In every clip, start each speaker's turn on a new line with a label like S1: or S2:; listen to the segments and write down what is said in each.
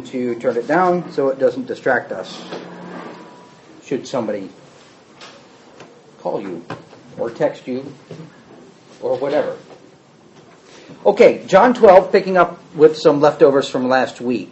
S1: to turn it down so it doesn't distract us should somebody call you or text you or whatever. Okay, John 12, picking up with some leftovers from last week.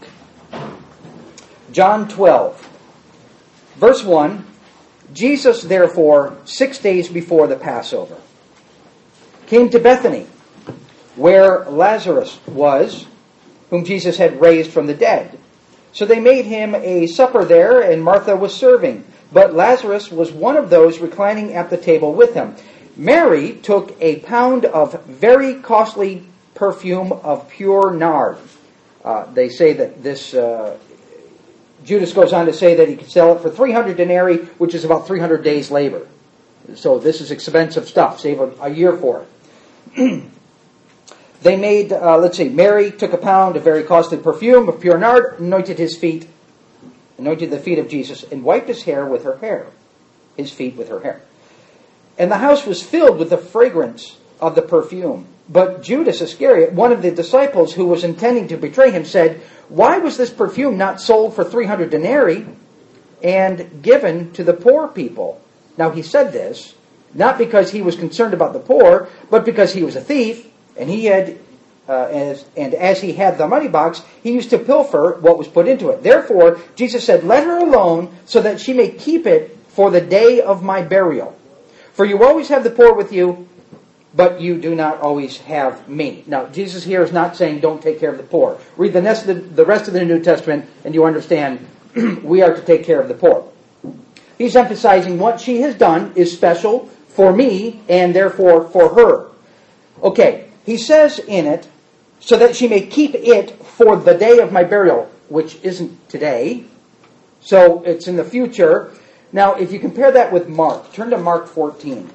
S1: John 12, verse 1, Jesus, therefore, 6 days before the Passover, came to Bethany, where Lazarus was, whom Jesus had raised from the dead. So they made him a supper there, and Martha was serving. But Lazarus was one of those reclining at the table with him. Mary took a pound of very costly perfume of pure nard. They say that this, Judas goes on to say that he could sell it for 300 denarii, which is about 300 days' labor. So this is expensive stuff. Save a year for it. They made, Mary took a pound of very costly perfume of pure nard, anointed the feet of Jesus, and wiped his feet with her hair. And the house was filled with the fragrance of the perfume. But Judas Iscariot, one of the disciples who was intending to betray him, said, "Why was this perfume not sold for 300 denarii and given to the poor people?" Now he said this, not because he was concerned about the poor, but because he was a thief, and he had, as he had the money box, he used to pilfer what was put into it. Therefore, Jesus said, "Let her alone, so that she may keep it for the day of my burial. For you always have the poor with you, but you do not always have me." Now, Jesus here is not saying don't take care of the poor. Read the rest of the New Testament, and you understand we are to take care of the poor. He's emphasizing what she has done is special for me, and therefore for her. Okay, he says in it, so that she may keep it for the day of my burial, which isn't today. So it's in the future. Now, if you compare that with Mark, turn to Mark 14.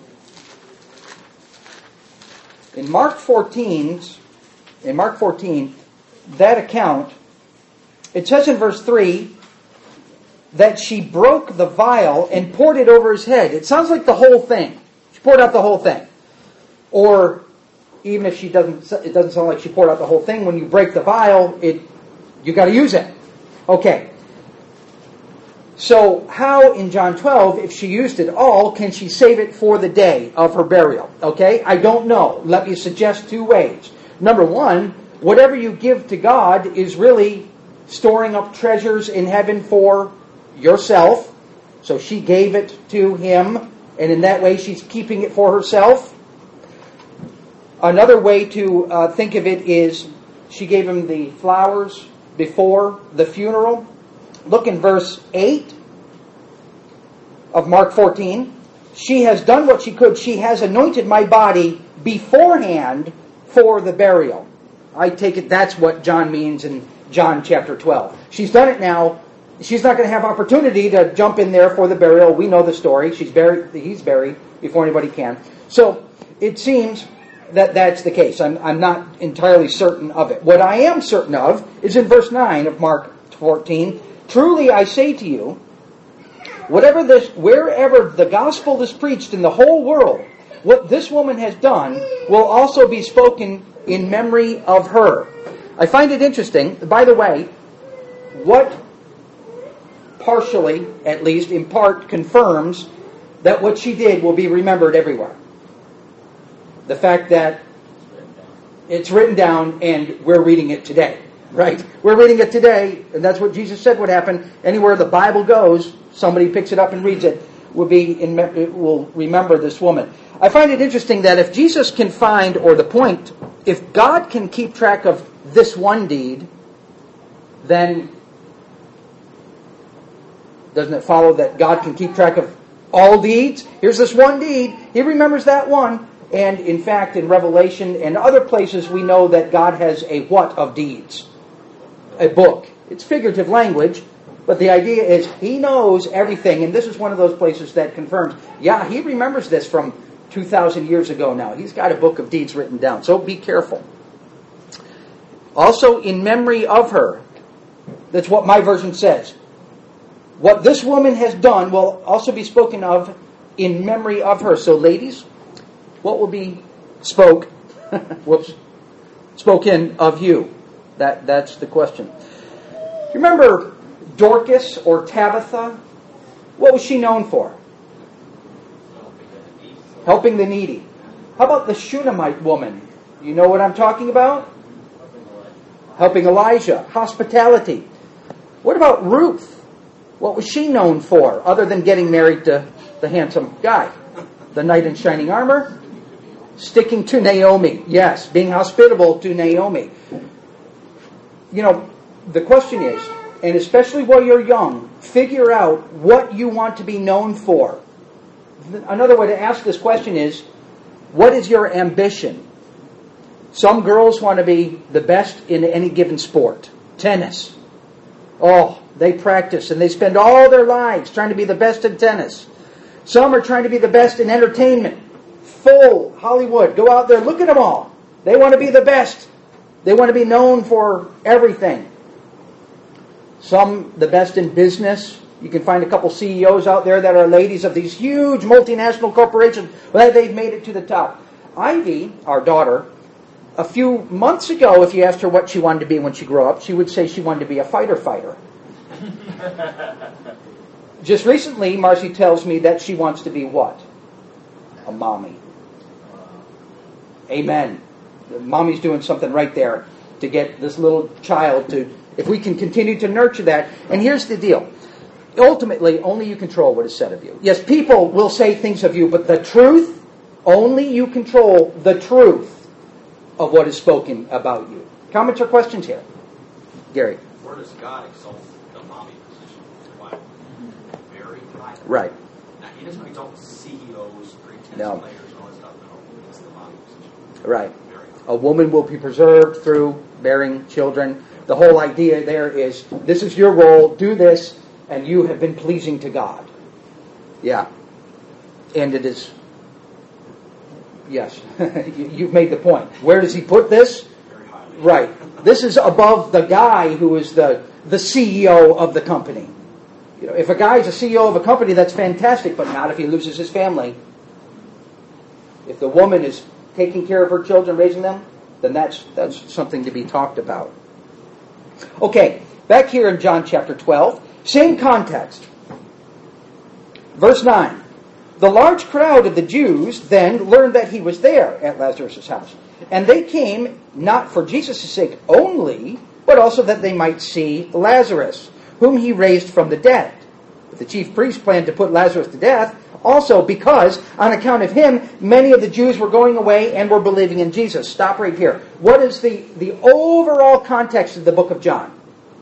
S1: In Mark 14, that account, it says in verse 3 that she broke the vial and poured it over his head. It sounds like the whole thing. She poured out the whole thing. Or even if it doesn't sound like she poured out the whole thing. When you break the vial, you got to use it. Okay. So how in John 12, if she used it all, can she save it for the day of her burial? Okay, I don't know. Let me suggest two ways. Number one, whatever you give to God is really storing up treasures in heaven for yourself. So she gave it to him, and in that way she's keeping it for herself. Another way to think of it is she gave him the flowers before the funeral. Look in verse 8 of Mark 14. She has done what she could. She has anointed my body beforehand for the burial. I take it that's what John means in John chapter 12. She's done it now. She's not going to have opportunity to jump in there for the burial. We know the story. He's buried before anybody can. So it seems that that's the case. I'm not entirely certain of it. What I am certain of is in verse 9 of Mark 14. Truly I say to you, wherever the gospel is preached in the whole world, what this woman has done will also be spoken in memory of her. I find it interesting, by the way, what partially, at least in part, confirms that what she did will be remembered everywhere. The fact that it's written down and we're reading it today. Right? We're reading it today, and that's what Jesus said would happen. Anywhere the Bible goes, somebody picks it up and reads it, will remember this woman. I find it interesting that if Jesus can find, or the point, if God can keep track of this one deed, then doesn't it follow that God can keep track of all deeds? Here's this one deed. He remembers that one. And in fact, in Revelation and other places, we know that God has a what of deeds? A book. It's figurative language, but the idea is he knows everything, and this is one of those places that confirms, yeah, he remembers this from 2,000 years ago now. He's got a book of deeds written down, so be careful. Also, in memory of her, that's what my version says. What this woman has done will also be spoken of in memory of her. So ladies, what will be spoken of you? That's the question. You remember Dorcas or Tabitha? What was she known for? Helping the needy. How about the Shunammite woman? You know what I'm talking about? Helping Elijah. Hospitality. What about Ruth? What was she known for, other than getting married to the handsome guy? The knight in shining armor? Sticking to Naomi. Yes, being hospitable to Naomi. You know, the question is, and especially while you're young, figure out what you want to be known for. Another way to ask this question is, what is your ambition? Some girls want to be the best in any given sport. Tennis. Oh, they practice and they spend all their lives trying to be the best in tennis. Some are trying to be the best in entertainment. Full Hollywood. Go out there, look at them all. They want to be the best. They want to be known for everything. Some the best in business. You can find a couple CEOs out there that are ladies of these huge multinational corporations. Well, they've made it to the top. Ivy, our daughter, a few months ago, if you asked her what she wanted to be when she grew up, she would say she wanted to be a fighter. Just recently, Marcy tells me that she wants to be what? A mommy. Amen. Mommy's doing something right there to get this little child to, if we can continue to nurture that. And here's the deal. Ultimately, only you control what is said of you. Yes, people will say things of you, but the truth, only you control the truth of what is spoken about you. Comments or questions here? Gary.
S2: Where does God exalt the mommy position? Why? Very high.
S1: Right.
S2: Now, he doesn't exalt CEOs, great tennis
S1: No.
S2: players, and all that stuff. No, it's the mommy position.
S1: Right.
S2: Very high.
S1: A woman will be preserved through bearing children. The whole idea there is, this is your role, do this, and you have been pleasing to God. Yeah. And it is, yes, you've made the point. Where does he put this?
S2: Very highly.
S1: Right. This is above the guy who is the CEO of the company. You know, if a guy is a CEO of a company, that's fantastic, but not if he loses his family. If the woman is taking care of her children, raising them, then that's something to be talked about. Okay, back here in John chapter 12, same context. Verse 9. The large crowd of the Jews then learned that he was there at Lazarus' house. And they came not for Jesus' sake only, but also that they might see Lazarus, whom he raised from the dead. But the chief priests planned to put Lazarus to death, also because, on account of him, many of the Jews were going away and were believing in Jesus. Stop right here. What is the overall context of the book of John?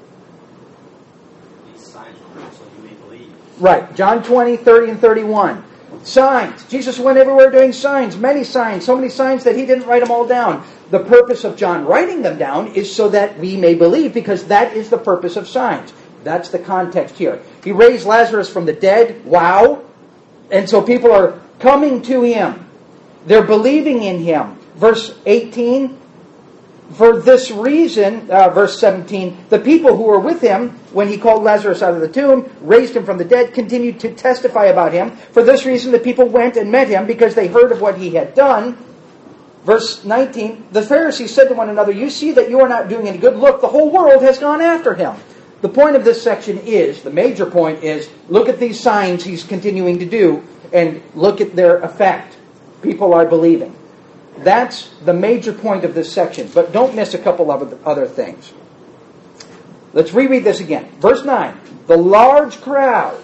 S2: These signs were so you may believe.
S1: Right. John 20, 30, and 31. Signs. Jesus went everywhere doing signs, many signs, so many signs that he didn't write them all down. The purpose of John writing them down is so that we may believe, because that is the purpose of signs. That's the context here. He raised Lazarus from the dead. Wow. And so people are coming to him. They're believing in him. Verse 18. For this reason, verse 17, the people who were with him when he called Lazarus out of the tomb, raised him from the dead, continued to testify about him. For this reason, the people went and met him because they heard of what he had done. Verse 19, the Pharisees said to one another, you see that you are not doing any good. Look, the whole world has gone after him. The point of this section is, the major point is, look at these signs he's continuing to do and look at their effect. People are believing. That's the major point of this section. But don't miss a couple of other things. Let's reread this again. Verse 9. The large crowd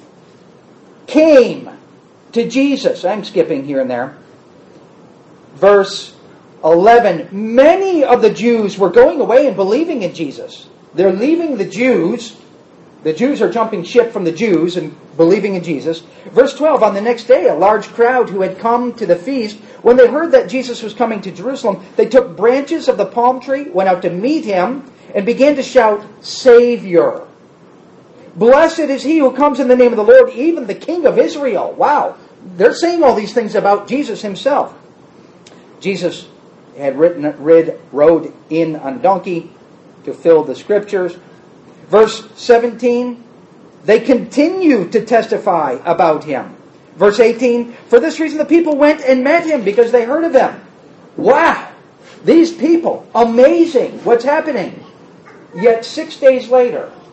S1: came to Jesus. I'm skipping here and there. Verse 11. Many of the Jews were going away and believing in Jesus. They're leaving the Jews. The Jews are jumping ship from the Jews and believing in Jesus. Verse 12, on the next day, a large crowd who had come to the feast, when they heard that Jesus was coming to Jerusalem, they took branches of the palm tree, went out to meet him, and began to shout, Savior! Blessed is he who comes in the name of the Lord, even the King of Israel. Wow. They're saying all these things about Jesus himself. Jesus had rode in on a donkey to fill the scriptures. Verse 17, they continue to testify about him. Verse 18, for this reason the people went and met him because they heard of him. Wow! These people, amazing what's happening. Yet 6 days later,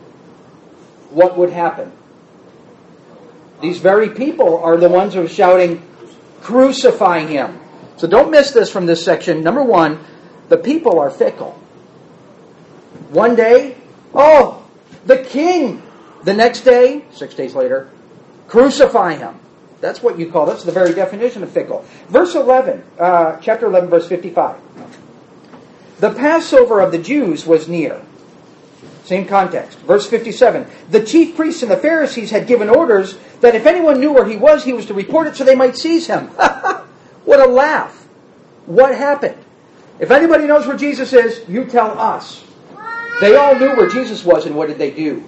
S1: what would happen? These very people are the ones who are shouting, crucify him. So don't miss this from this section. Number one, the people are fickle. One day, oh, the king. The next day, 6 days later, crucify him. That's what you call, that's the very definition of fickle. Verse 11, chapter 11, verse 55. The Passover of the Jews was near. Same context. Verse 57. The chief priests and the Pharisees had given orders that if anyone knew where he was to report it so they might seize him. What a laugh. What happened? If anybody knows where Jesus is, you tell us. They all knew where Jesus was, and what did they do?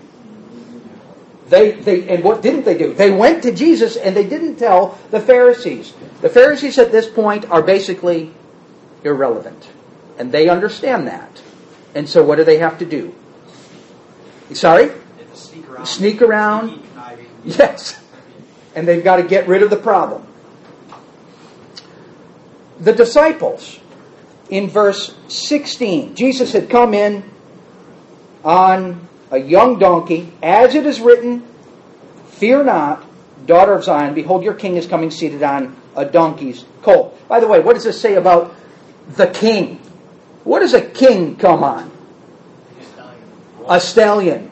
S1: And what didn't they do? They went to Jesus and they didn't tell the Pharisees. The Pharisees at this point are basically irrelevant. And they understand that. And so what do they have to do? Sorry? Sneak around. Yes. And they've got to get rid of the problem. The disciples, in verse 16, Jesus had come in on a young donkey, as it is written, fear not, daughter of Zion, behold your king is coming seated on a donkey's colt. By the way, what does this say about the king? What does a king come on? A stallion.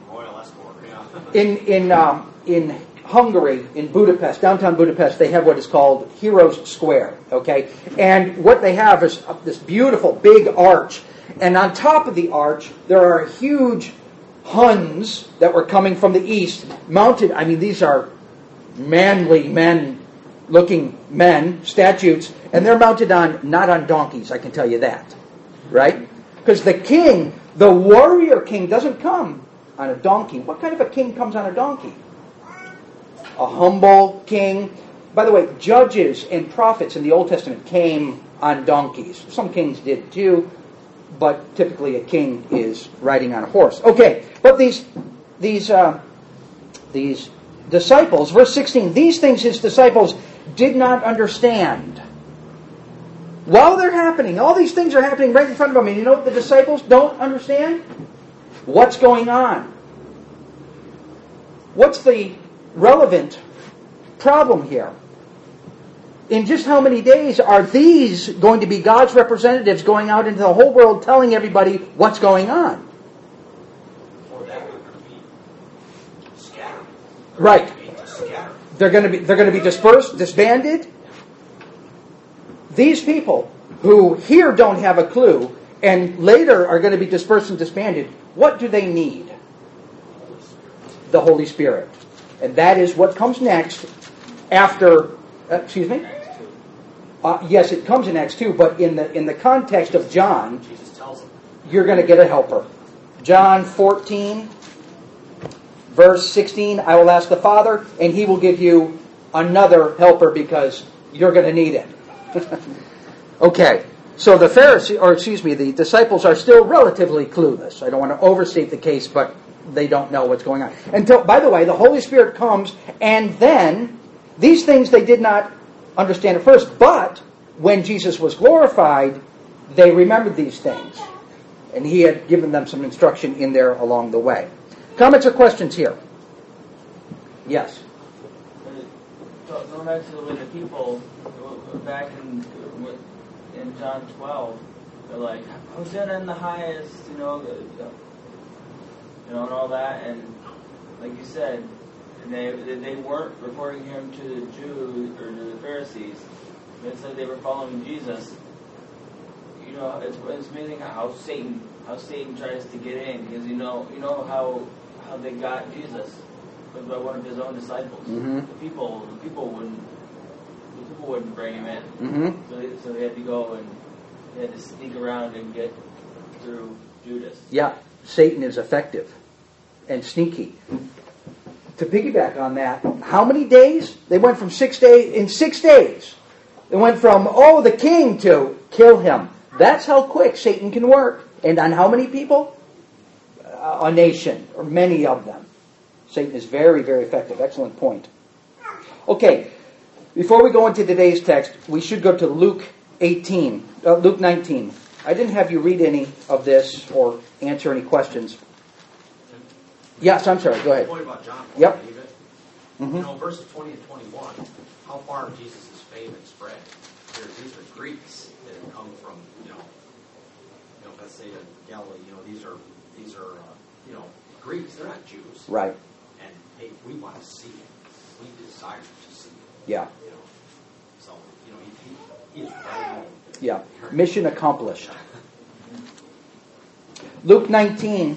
S1: In Hungary, in Budapest, downtown Budapest, they have what is called Heroes Square. Okay, and what they have is this beautiful big arch, and on top of the arch there are huge Huns that were coming from the east, mounted. I mean, these are manly men-looking men, statues, and they're mounted not on donkeys. I can tell you that, right? Because the king, the warrior king, doesn't come on a donkey. What kind of a king comes on a donkey? A humble king. By the way, judges and prophets in the Old Testament came on donkeys. Some kings did too, but typically a king is riding on a horse. Okay, but these disciples, verse 16, these things his disciples did not understand. While they're happening, all these things are happening right in front of them, and you know what the disciples don't understand? What's going on? What's the relevant problem here? In just how many days are these going to be God's representatives going out into the whole world telling everybody what's going on?
S2: Or that would be scattered.
S1: Right. They're going to be dispersed, disbanded. These people who here don't have a clue and later are going to be dispersed and disbanded, what do they need? The Holy Spirit. And that is what comes next after, excuse me? Yes, it comes in Acts 2, but in the context of John,
S2: Jesus tells them,
S1: you're going to get a helper. John 14, verse 16, I will ask the Father, and He will give you another helper because you're going to need it. Okay, so the disciples are still relatively clueless. I don't want to overstate the case, but they don't know what's going on. Until, by the way, the Holy Spirit comes, and then these things they did not understand at first, but when Jesus was glorified, they remembered these things. And He had given them some instruction in there along the way. Comments or questions here? Yes.
S3: Going back to the way the people, back in John 12, they're like, Hosanna in the highest, and all that, and like you said, they weren't reporting Him to the Jews or to the Pharisees. They said they were following Jesus. It's amazing how Satan tries to get in, because you know how they got Jesus was by one of His own disciples.
S1: Mm-hmm.
S3: The people wouldn't bring Him in.
S1: Mm-hmm.
S3: So they had to go and they had to sneak around and get through Judas.
S1: Yeah, Satan is effective and sneaky. To piggyback on that, how many days? They went from 6 days. In 6 days, they went from, the king, to kill him. That's how quick Satan can work. And on how many people? A nation, or many of them. Satan is very, very effective. Excellent point. Okay, before we go into today's text, we should go to Luke 19. I didn't have you read any of this or answer any questions. Yes, I'm sorry. Go
S2: The
S1: ahead.
S2: point about John Paul
S1: Yep.
S2: David.
S1: Mhm.
S2: You know, verses 20 and 21, how far Jesus' fame had spread. These are Greeks that have come from, let's say Galilee. These are Greeks. They're not Jews.
S1: Right.
S2: And hey, we want to see it. We desire to see it.
S1: Yeah.
S2: So he is right.
S1: Yeah. Mission accomplished. Luke 19,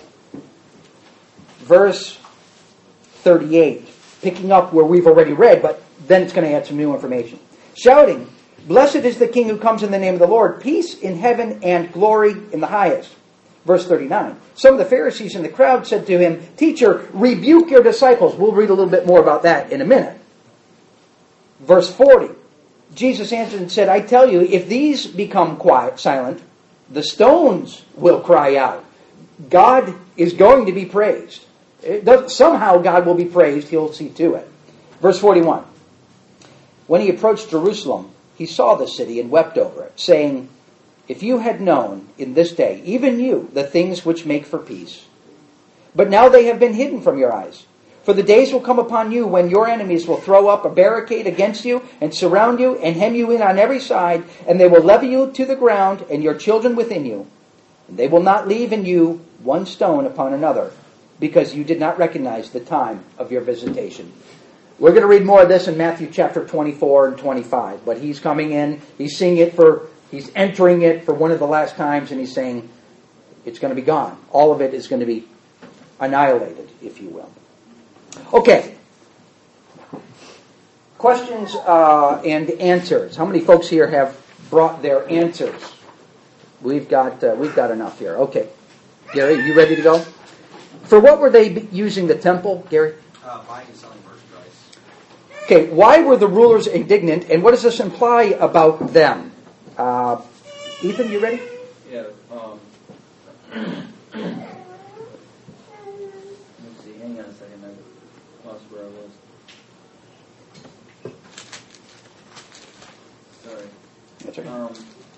S1: verse 38, picking up where we've already read, but then it's going to add some new information. Shouting, "Blessed is the King who comes in the name of the Lord, peace in heaven and glory in the highest." Verse 39, some of the Pharisees in the crowd said to him, "Teacher, rebuke your disciples." We'll read a little bit more about that in a minute. Verse 40, Jesus answered and said, "I tell you, if these become silent, the stones will cry out." God is going to be praised. Somehow God will be praised. He'll see to it. Verse 41. When he approached Jerusalem, he saw the city and wept over it, saying, "If you had known in this day, even you, the things which make for peace. But now they have been hidden from your eyes. For the days will come upon you when your enemies will throw up a barricade against you and surround you and hem you in on every side, and they will levy you to the ground and your children within you. And they will not leave in you one stone upon another, because you did not recognize the time of your visitation." We're going to read more of this in Matthew chapter 24 and 25. But he's coming in, he's entering it for one of the last times, and he's saying it's going to be gone. All of it is going to be annihilated, if you will. Okay. Questions and answers. How many folks here have brought their answers? We've got enough here. Okay. Gary, you ready to go? For what were they using the temple, Gary?
S2: Buying and selling merchandise.
S1: Okay, why were the rulers indignant, and what does this imply about them? Ethan, you ready?
S3: Yeah. Let's see. Hang on a second. I lost where I was. Sorry.
S1: That's okay.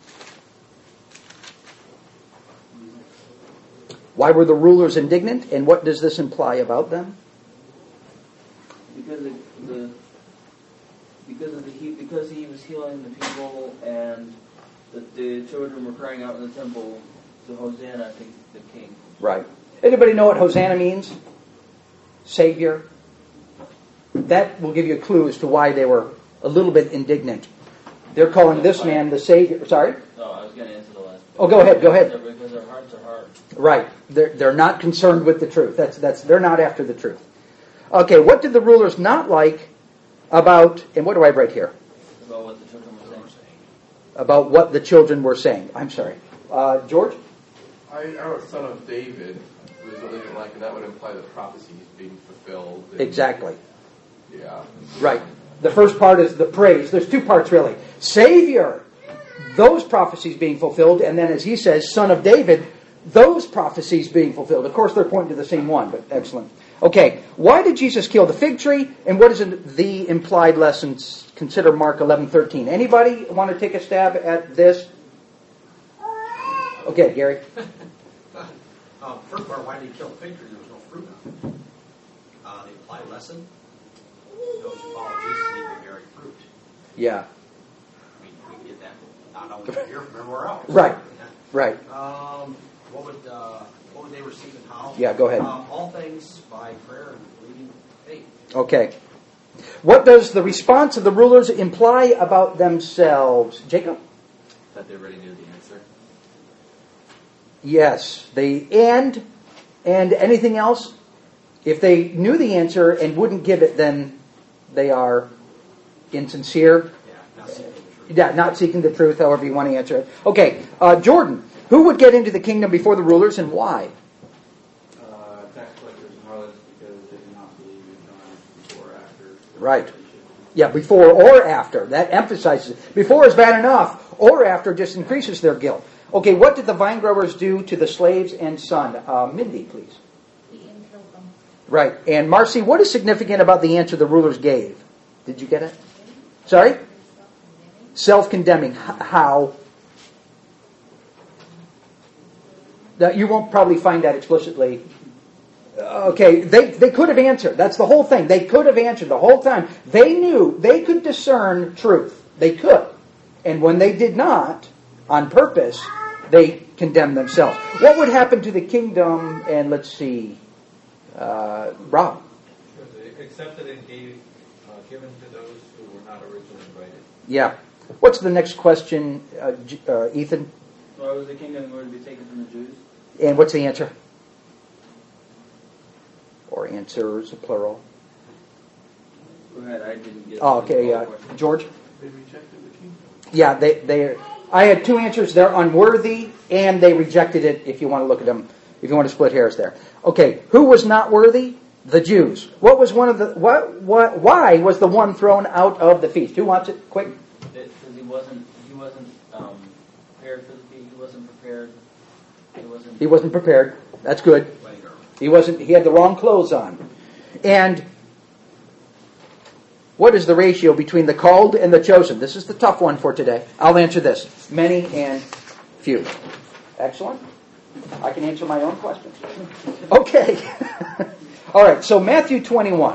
S1: Why were the rulers indignant, and what does this imply about them?
S3: Because he was healing the people, and the children were crying out in the temple to Hosanna, the King.
S1: Right. Anybody know what Hosanna means? Savior. That will give you a clue as to why they were a little bit indignant. They're calling this man the Savior. Sorry?
S3: No, I was going to answer the last.
S1: Oh, go ahead.
S3: Because their hearts are hard.
S1: Right. They're not concerned with the truth. They're not after the truth. Okay, what did the rulers not like about, and what do I write here?
S3: About what the children were saying.
S1: About what the children were saying. I'm sorry. George?
S4: I wrote son of David was what they didn't like, and that would imply the prophecy is being fulfilled.
S1: Exactly.
S4: Yeah.
S1: Right. The first part is the praise. There's two parts really. Savior, those prophecies being fulfilled, and then as he says, son of David, those prophecies being fulfilled. Of course, they're pointing to the same one, but excellent. Okay, why did Jesus kill the fig tree, and what is the implied lessons? Consider Mark 11:13. Anybody want to take a stab at this? Okay, Gary.
S2: First part, why did he kill the fig tree? There was no fruit on it. The implied lesson: those who follow Jesus need to bear fruit.
S1: Yeah.
S2: We can get that not only here, from everywhere else.
S1: Right. Right.
S2: What would they receive and how?
S1: Yeah, go ahead.
S2: All things by prayer and believing faith.
S1: Okay. What does the response of the rulers imply about themselves? Jacob?
S2: That they already knew the answer.
S1: Yes. And anything else? If they knew the answer and wouldn't give it, then they are insincere.
S2: Yeah, not seeking the truth.
S1: Yeah, not seeking the truth, however you want to answer it. Okay, Jordan. Who would get into the kingdom before the rulers and why?
S5: Tax collectors and harlots, because they do not believe in God before or after.
S1: Right. Yeah, before or after. That emphasizes it. Before is bad enough. Or after just increases their guilt. Okay, what did the vine growers do to the slaves and son? Mindy, please.
S6: Eaten killed them.
S1: Right. And Marcy, what is significant about the answer the rulers gave? Did you get it? Sorry? Self-condemning. How? You won't probably find that explicitly Okay, they could have answered. That's the whole thing. They could have answered the whole time. They knew, they could discern truth. They could. And when they did not, on purpose, they condemned themselves. What would happen to the kingdom? And let's see, Rob.
S5: They accepted and given to those who were not originally invited.
S1: Yeah. What's the next question, Ethan?
S3: Why was the kingdom going to be taken from the Jews?
S1: And what's the answer? Or answers, plural.
S3: Go ahead, I didn't get
S1: Oh, okay,
S3: the question.
S1: George?
S4: They rejected the kingdom.
S1: Yeah, I had two answers. They're unworthy, and they rejected it, if you want to look at them, if you want to split hairs there. Okay, who was not worthy? The Jews. What was one of the, why was the one thrown out of the feast? Who wants it? Quick.
S3: Because he wasn't prepared for the feast. He wasn't prepared.
S1: He wasn't prepared. That's good. He had the wrong clothes on. And what is the ratio between the called and the chosen? This is the tough one for today. I'll answer this. Many and few. Excellent. I can answer my own questions. Okay. All right, so Matthew 21.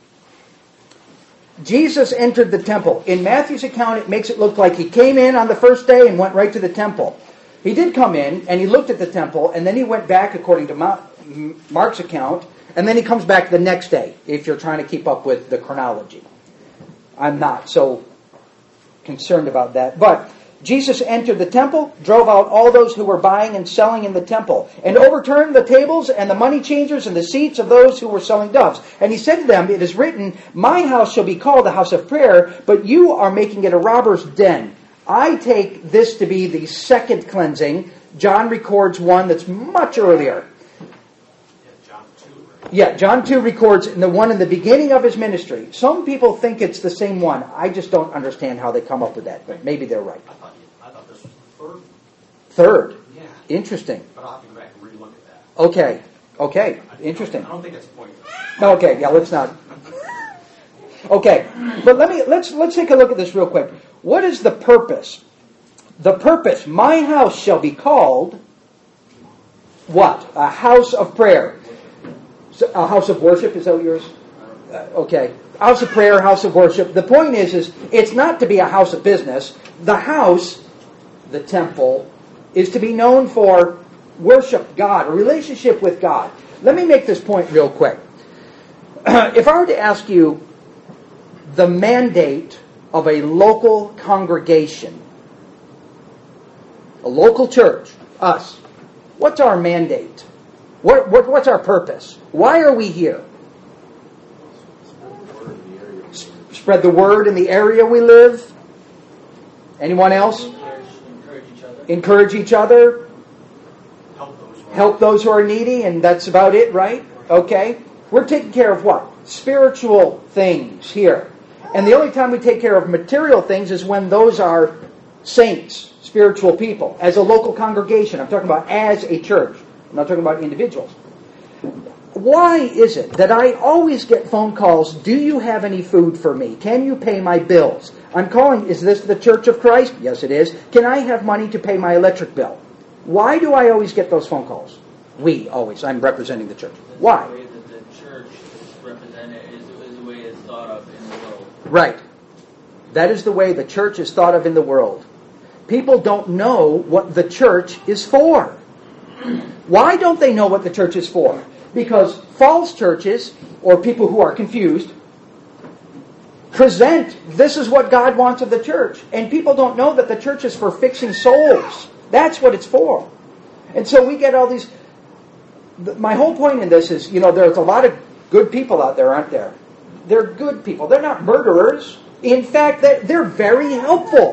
S1: Jesus entered the temple. In Matthew's account, it makes it look like he came in on the first day and went right to the temple. He did come in, and he looked at the temple, and then he went back, according to Mark's account, and then he comes back the next day, if you're trying to keep up with the chronology. I'm not so concerned about that. But Jesus entered the temple, drove out all those who were buying and selling in the temple, and overturned the tables and the money changers and the seats of those who were selling doves. And he said to them, "It is written, my house shall be called a house of prayer, but you are making it a robber's den." I take this to be the second cleansing. John records one that's much earlier.
S2: John 2, right?
S1: Yeah, John 2 records the one in the beginning of his ministry. Some people think it's the same one. I just don't understand how they come up with that, but maybe they're right.
S2: I thought this was the third.
S1: Third.
S2: Yeah.
S1: Interesting.
S2: But I'll have to go back and relook at that.
S1: Okay. Interesting.
S2: I don't think that's the point.
S1: Okay, yeah, let's not. Okay, but let's take a look at this real quick. What is the purpose? The purpose, my house shall be called what? A house of prayer. So, a house of worship, is that yours? Okay. House of prayer, house of worship. The point is it's not to be a house of business. The house, the temple, is to be known for worship God, a relationship with God. Let me make this point real quick. If I were to ask you the mandate of a local congregation, a local church, us, what's our mandate? What's our purpose? Why are we here? Spread the word in the area we live. Anyone else?
S3: Encourage each other.
S1: Encourage each other.
S2: Help those
S1: who are needy, and that's about it, right? Okay. We're taking care of what? Spiritual things here. And the only time we take care of material things is when those are saints, spiritual people, as a local congregation. I'm talking about as a church. I'm not talking about individuals. Why is it that I always get phone calls, do you have any food for me? Can you pay my bills? I'm calling, is this the Church of Christ? Yes, it is. Can I have money to pay my electric bill? Why do I always get those phone calls? We always. I'm representing the church. Why?
S3: The way that the church is represented is the way it's thought of in the world.
S1: Right. That is the way the church is thought of in the world. People don't know what the church is for. Why don't they know what the church is for? Because false churches, or people who are confused, present this is what God wants of the church. And people don't know that the church is for fixing souls. That's what it's for. And so we get all these... My whole point in this is, there's a lot of good people out there, aren't there? They're good people. They're not murderers. In fact, they're very helpful.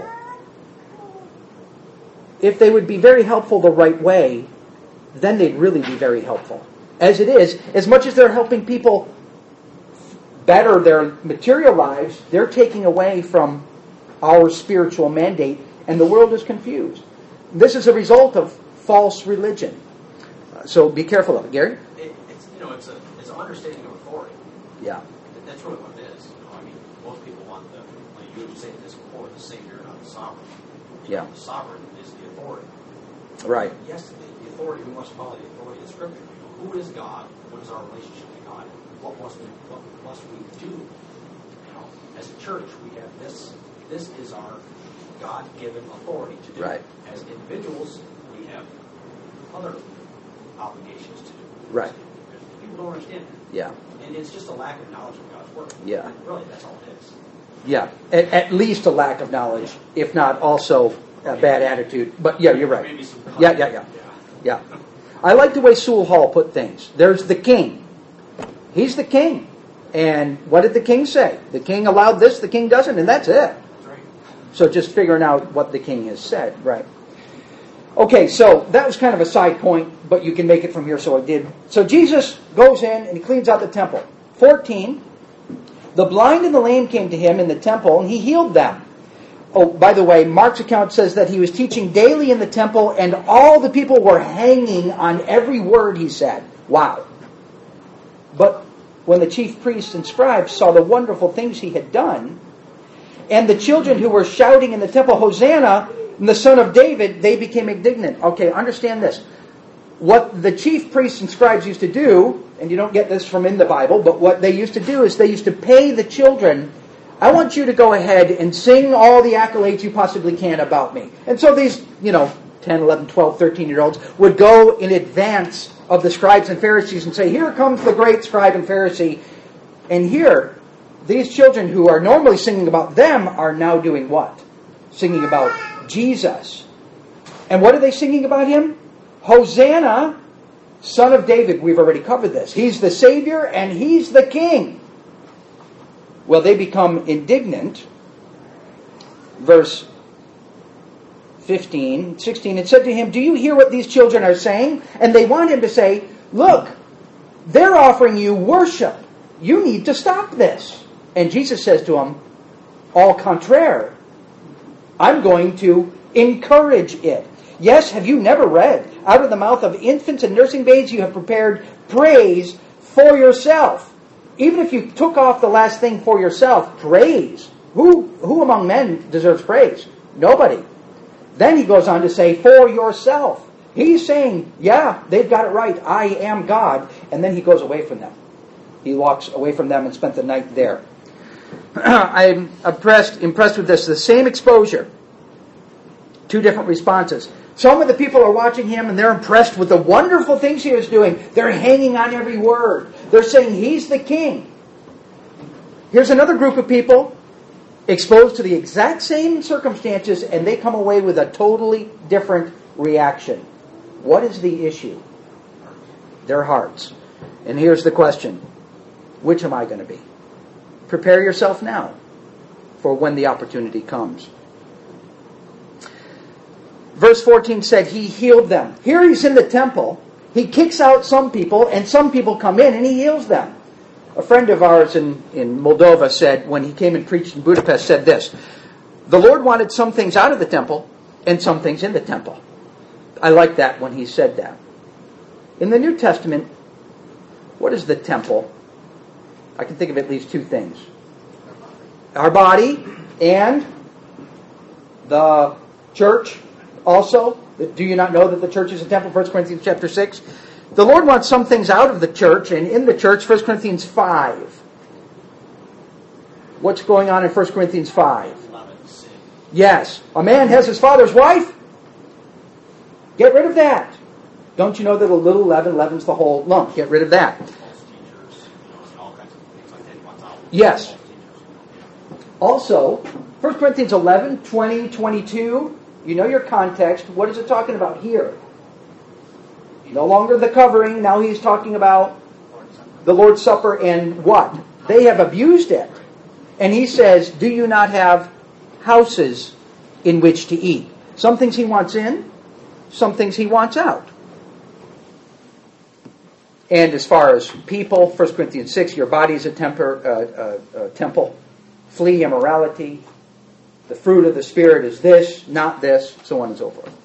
S1: If they would be very helpful the right way, then they'd really be very helpful. As it is, as much as they're helping people better their material lives, they're taking away from our spiritual mandate, and the world is confused. This is a result of false religion. So be careful of it. Gary?
S2: It's an understanding of authority.
S1: Yeah.
S2: That's really what it is. Most people want like you were saying this before, the Savior, not the sovereign.
S1: Yeah.
S2: The sovereign is the authority.
S1: Right.
S2: Yes, the authority, we must follow the authority of Scripture. who is God? What is our relationship to God? What must we do? You know, as a church, we have this. This is our God-given authority to do.
S1: Right.
S2: As individuals, we have other obligations to do.
S1: Right.
S2: People don't understand that.
S1: Yeah.
S2: And it's just a lack of knowledge of God's Word.
S1: Yeah.
S2: Really, that's all it is.
S1: Yeah. At least a lack of knowledge, if not also a bad attitude. But yeah, you're right.
S2: Maybe some
S1: Yeah. I like the way Sewell Hall put things. There's the king. He's the king. And what did the king say? The king allowed this, the king doesn't, and that's it.
S2: That's right.
S1: So just figuring out what the king has said, right? Okay, so that was kind of a side point, but you can make it from here, so I did. So Jesus goes in and he cleans out the temple. 14, the blind and the lame came to him in the temple, and he healed them. Oh, by the way, Mark's account says that he was teaching daily in the temple, and all the people were hanging on every word he said. Wow. But when the chief priests and scribes saw the wonderful things he had done, and the children who were shouting in the temple, Hosanna, the son of David, they became indignant. Okay, understand this. What the chief priests and scribes used to do, and you don't get this from in the Bible, but what they used to do is they used to pay the children, I want you to go ahead and sing all the accolades you possibly can about me. And so these, 10, 11, 12, 13-year-olds would go in advance of the scribes and Pharisees and say, here comes the great scribe and Pharisee. And here, these children who are normally singing about them are now doing what? Singing about Jesus. And what are they singing about him? Hosanna, son of David. We've already covered this. He's the Savior and he's the King. Well, they become indignant. Verse 15, 16, it said to him, do you hear what these children are saying? And they want him to say, look, they're offering you worship. You need to stop this. And Jesus says to him, au contraire, I'm going to encourage it. Yes, have you never read, out of the mouth of infants and nursing babes you have prepared praise for yourself. Even if you took off the last thing for yourself, praise. Who among men deserves praise? Nobody. Then he goes on to say, for yourself. He's saying, yeah, they've got it right. I am God. And then he goes away from them. He walks away from them and spent the night there. I'm impressed with this. The same exposure. Two different responses. Some of the people are watching him and they're impressed with the wonderful things he was doing. They're hanging on every word. They're saying he's the king. Here's another group of people exposed to the exact same circumstances, and they come away with a totally different reaction. What is the issue? Their hearts. And here's the question. Which am I going to be? Prepare yourself now for when the opportunity comes. Verse 14 said he healed them. Here he's in the temple. He kicks out some people, and some people come in, and he heals them. A friend of ours in Moldova said, when he came and preached in Budapest, said this, the Lord wanted some things out of the temple and some things in the temple. I like that when he said that. In the New Testament, what is the temple? I can think of at least two things. Our body and the church also. Do you not know that the church is a temple? 1 Corinthians chapter 6. The Lord wants some things out of the church, and in the church, 1 Corinthians 5. What's going on in 1 Corinthians 5? Yes. A man has his father's wife. Get rid of that. Don't you know that a little leaven leavens the whole lump? Get rid of that. Yes. Also, 1 Corinthians 11, 20, 22, you know your context. What is it talking about here? No longer the covering. Now he's talking about the Lord's Supper and what? They have abused it. And he says, do you not have houses in which to eat? Some things he wants in, some things he wants out. And as far as people, 1 Corinthians 6, your body is a temple. Flee immorality. The fruit of the Spirit is this, not this, so on and so forth.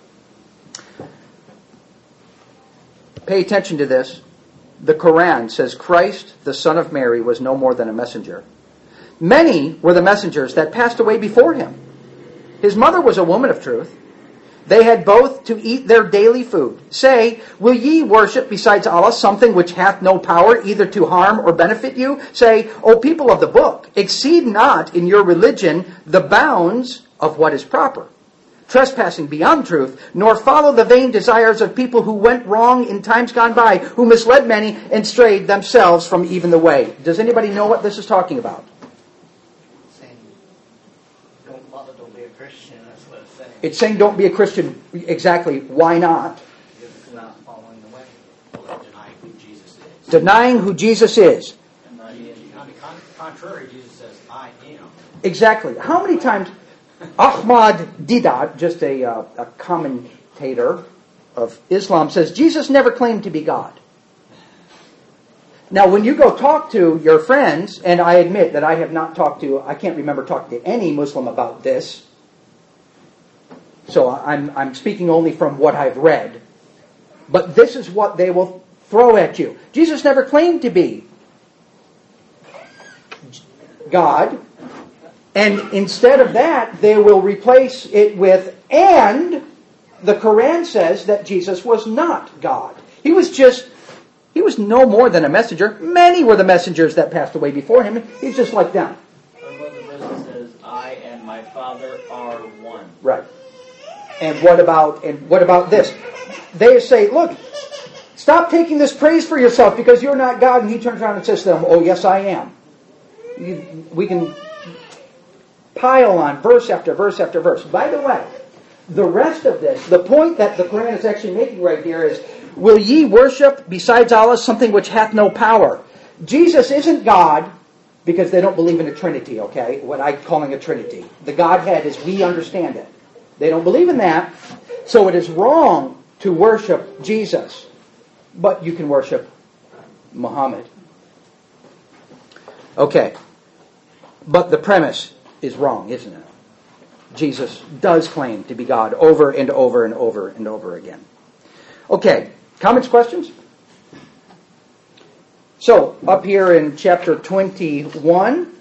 S1: Pay attention to this. The Quran says Christ, the Son of Mary, was no more than a messenger. Many were the messengers that passed away before him. His mother was a woman of truth. they had both to eat their daily food. Say, will ye worship besides Allah something which hath no power either to harm or benefit you? Say, O people of the book, exceed not in your religion the bounds of what is proper, trespassing beyond truth, nor follow the vain desires of people who went wrong in times gone by, who misled many and strayed themselves from even the way. Does anybody know what this is talking about?
S6: Saying, don't be a Christian, that's what it's saying.
S1: It's saying don't be a Christian. Exactly. Why not?
S6: Because it's not following the way.
S2: Well, they're denying who Jesus is.
S1: Denying who Jesus is.
S3: And not yet.
S2: On the contrary, Jesus says, I am.
S1: Exactly. How many times... Ahmad Didat, just a commentator of Islam, says Jesus never claimed to be God. Now, when you go talk to your friends, and I admit that I have not talked to, I can't remember talking to any Muslim about this, so I'm speaking only from what I've read, but this is what they will throw at you. Jesus never claimed to be God. And instead of that, they will replace it with, and the Quran says that Jesus was not God. He was no more than a messenger. Many were the messengers that passed away before him. He's just like them.
S3: What about the verse that says, I and my Father are one?
S1: Right. And what about this? They say, look, stop taking this praise for yourself because you're not God. And he turns around and says to them, oh, yes, I am. We can pile on verse after verse after verse. By the way, the rest of this, the point that the Quran is actually making right here is, will ye worship besides Allah something which hath no power? Jesus isn't God because they don't believe in a Trinity, okay? What I'm calling a Trinity. The Godhead as we understand it. They don't believe in that, so it is wrong to worship Jesus. But you can worship Muhammad. Okay. But the premise is wrong, isn't it? Jesus does claim to be God over and over and over and over again. Okay, comments, questions? So, up here in chapter 21,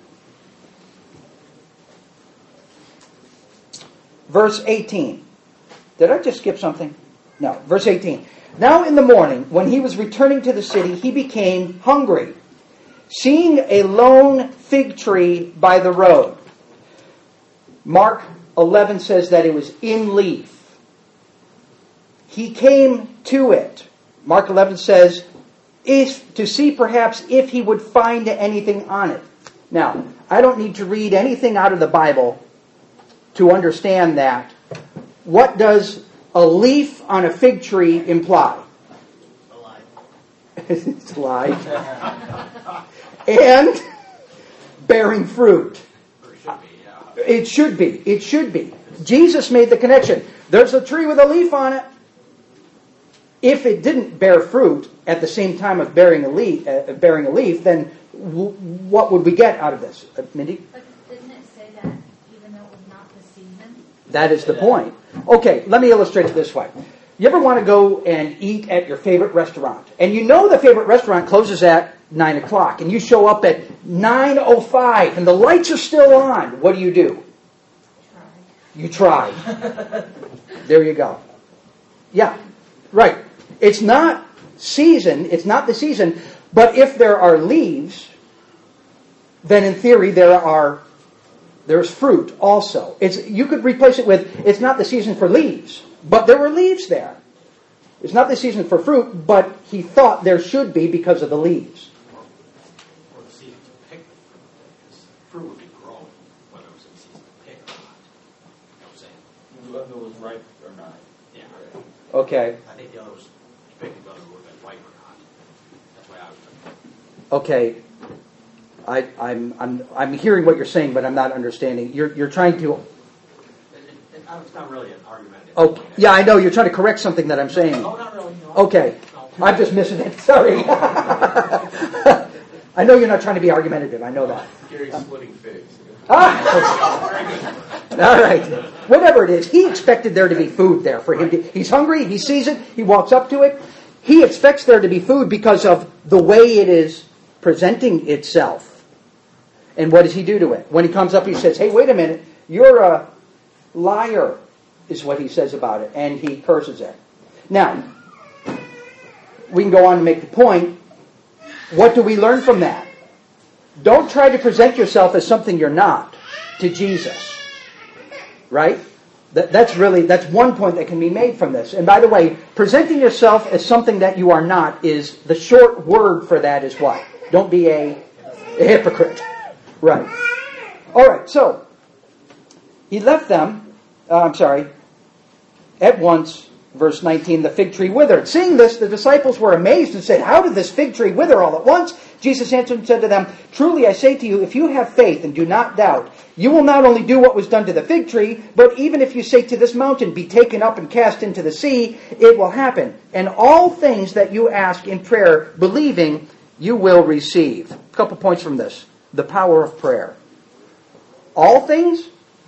S1: verse 18. Did I just skip something? No, verse 18. Now in the morning, when he was returning to the city, he became hungry. Seeing a lone fig tree by the road. Mark 11 says that it was in leaf. He came to it. Mark 11 says, to see perhaps if he would find anything on it. Now, I don't need to read anything out of the Bible to understand that. What does a leaf on a fig tree imply?
S6: Alive.
S1: It's alive. And bearing fruit.
S2: Or should be, yeah.
S1: It should be. It should be. Jesus made the connection. There's a tree with a leaf on it. If it didn't bear fruit at the same time of bearing a leaf, then what would we get out of this? Mindy?
S7: But didn't it say that even though it was not the season?
S1: That is the point. Okay, let me illustrate it this way. You ever want to go and eat at your favorite restaurant? And you know the favorite restaurant closes at 9 o'clock. And you show up at 9:05 and the lights are still on. What do? You try. There you go. Yeah, right. It's not season. It's not the season. But if there are leaves, then in theory there's fruit also. You could replace it with, it's not the season for leaves, but there were leaves there. It's not the season for fruit, but he thought there should be because of the leaves.
S2: Or the season to pick the fruit. Because fruit would be grown, whether it was in season to pick or not. You know what I'm saying?
S3: Whether it was ripe or not.
S2: Yeah.
S1: Okay.
S2: I think the other was picking whether it would have been ripe or not. That's why I was thinking.
S1: Okay. I'm hearing what you're saying, but I'm not understanding. You're trying to.
S2: It's not really an argument.
S1: Oh, yeah, I know. You're trying to correct something that I'm saying.
S2: No, not really. No.
S1: Okay.
S2: No.
S1: I'm just missing it. Sorry. I know you're not trying to be argumentative. I know that.
S4: Gary's splitting figs.
S1: Ah! All right. Whatever it is, he expected there to be food there for him. He's hungry. He sees it. He walks up to it. He expects there to be food because of the way it is presenting itself. And what does he do to it? When he comes up, he says, hey, wait a minute. You're a liar. is what he says about it, and he curses it. Now, we can go on to make the point. What do we learn from that? Don't try to present yourself as something you're not to Jesus. Right? That's one point that can be made from this. And by the way, presenting yourself as something that you are not is, the short word for that is what? Don't be a hypocrite. Right. All right, so he left them, at once, verse 19, the fig tree withered. Seeing this, the disciples were amazed and said, how did this fig tree wither all at once? Jesus answered and said to them, truly I say to you, if you have faith and do not doubt, you will not only do what was done to the fig tree, but even if you say to this mountain, be taken up and cast into the sea, it will happen. And all things that you ask in prayer, believing, you will receive. A couple points from this. The power of prayer. All things,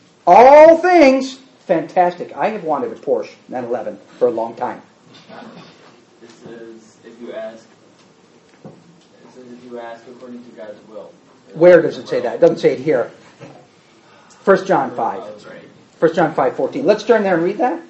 S1: fantastic. I have wanted a Porsche 911 for a long time.
S3: It says if you ask according to God's will.
S1: Where does it say that? It doesn't say it here. 1 John 5.
S3: Oh, that's right.
S1: 1 John 5:14. Let's turn there and read that.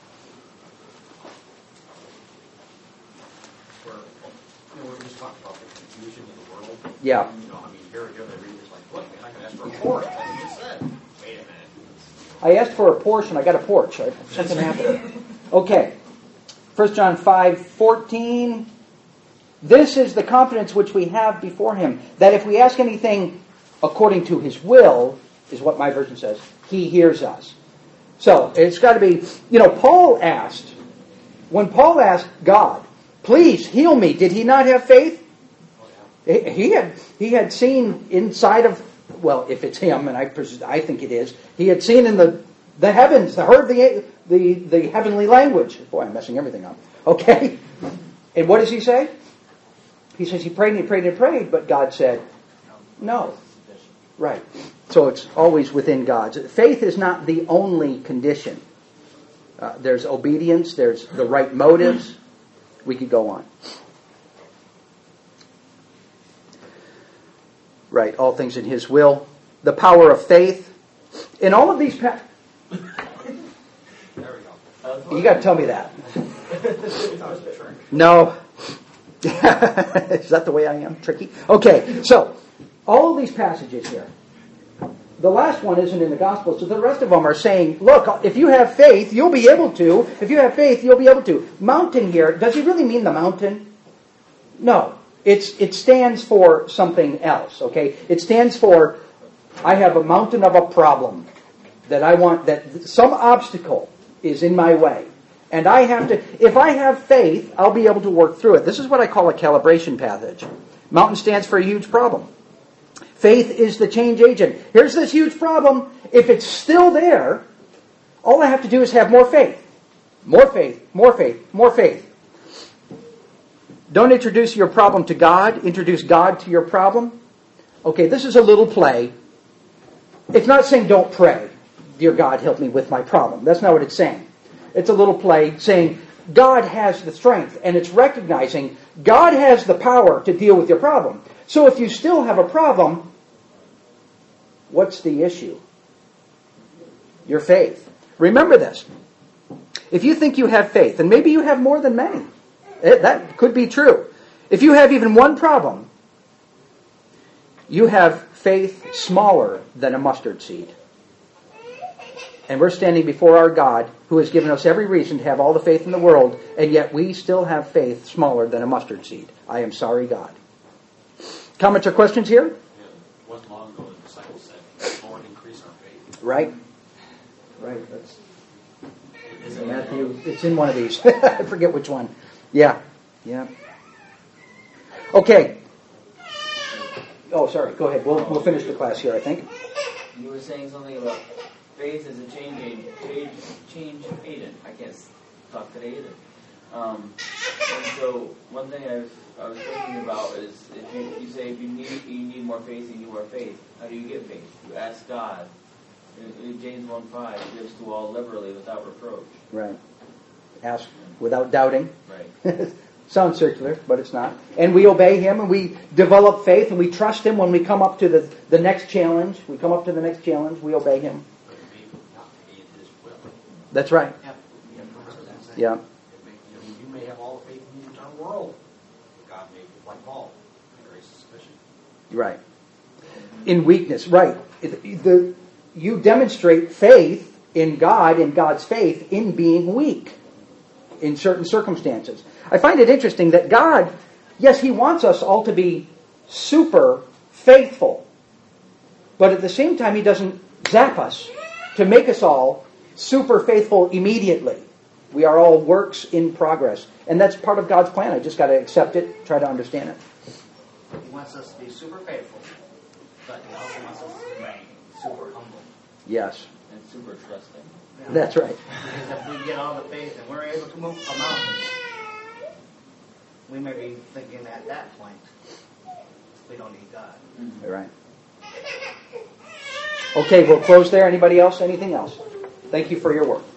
S2: Where, we just talked about the confusion in the world.
S1: Yeah.
S2: Here they read this like, look, man, I can ask for a Porsche, like you just said. Wait a minute.
S1: I asked for a Porsche and I got a porch. Something happened. Okay. 1 John 5:14. This is the confidence which we have before him, that if we ask anything according to his will, is what my version says, he hears us. So, it's got to be, Paul asked, when Paul asked God, please heal me, did he not have faith? He had seen inside of, well, if it's him, and I think it is, he had seen in the heavens, heard the heavenly language. Boy, I'm messing everything up. Okay? And what does he say? He says he prayed and he prayed and he prayed, but God said, no. Right. So it's always within God's. Faith is not the only condition. There's obedience, there's the right motives. We could go on. Right, all things in his will. The power of faith. In all of these...
S2: There we go.
S1: You got to tell me that.
S2: That was a trick.
S1: No. Is that the way I am? Tricky? Okay, so all of these passages here. The last one isn't in the Gospel, so the rest of them are saying, look, if you have faith, you'll be able to. If you have faith, you'll be able to. Mountain here, does he really mean the mountain? No. It stands for something else, okay? It stands for, I have a mountain of a problem that I want, that some obstacle is in my way. And I have to, if I have faith, I'll be able to work through it. This is what I call a calibration passage. Mountain stands for a huge problem. Faith is the change agent. Here's this huge problem. If it's still there, all I have to do is have more faith. More faith, more faith, more faith. Don't introduce your problem to God. Introduce God to your problem. Okay, this is a little play. It's not saying don't pray. Dear God, help me with my problem. That's not what it's saying. It's a little play saying God has the strength, and it's recognizing God has the power to deal with your problem. So if you still have a problem, what's the issue? Your faith. Remember this. If you think you have faith, and maybe you have more than many, that could be true. If you have even one problem, you have faith smaller than a mustard seed. And we're standing before our God, who has given us every reason to have all the faith in the world, and yet we still have faith smaller than a mustard seed. I am sorry, God. Comments or questions here?
S2: It wasn't long ago the disciples said, Lord, increase our faith.
S1: Right. That's Matthew. It's in one of these. I forget which one. Yeah. Okay. Oh, sorry. Go ahead. We'll finish the class here, I think.
S3: You were saying something about faith as a change agent. I can't talk today either. And so one thing I was thinking about is if you say if you need more faith, you need more faith. How do you get faith? You ask God. In James 1:5, he gives to all liberally without reproach.
S1: Right. Ask without doubting.
S3: Right.
S1: Sounds circular, but it's not. And we obey him, and we develop faith, and we trust him when we come up to the next challenge. We obey him.
S2: But maybe not to be in his will.
S1: That's right.
S6: Yep.
S1: Yeah.
S2: You may have all the faith in the entire world. God may, like Paul, grace is sufficient.
S1: Right. In weakness, right. You demonstrate faith in God and God's faith in being weak in certain circumstances. I find it interesting that God, yes, He wants us all to be super faithful, but at the same time He doesn't zap us to make us all super faithful immediately. We are all works in progress. And that's part of God's plan. I just got to accept it, try to understand it.
S6: He wants us to be super faithful, but He also wants us to remain super humble.
S1: Yes.
S3: And super trusting.
S6: Yeah.
S1: That's right.
S6: Because if we get all the faith and we're able to move a mountain, we may be thinking at that point, we don't need God.
S1: Right. Okay, we'll close there. Anybody else? Anything else? Thank you for your work.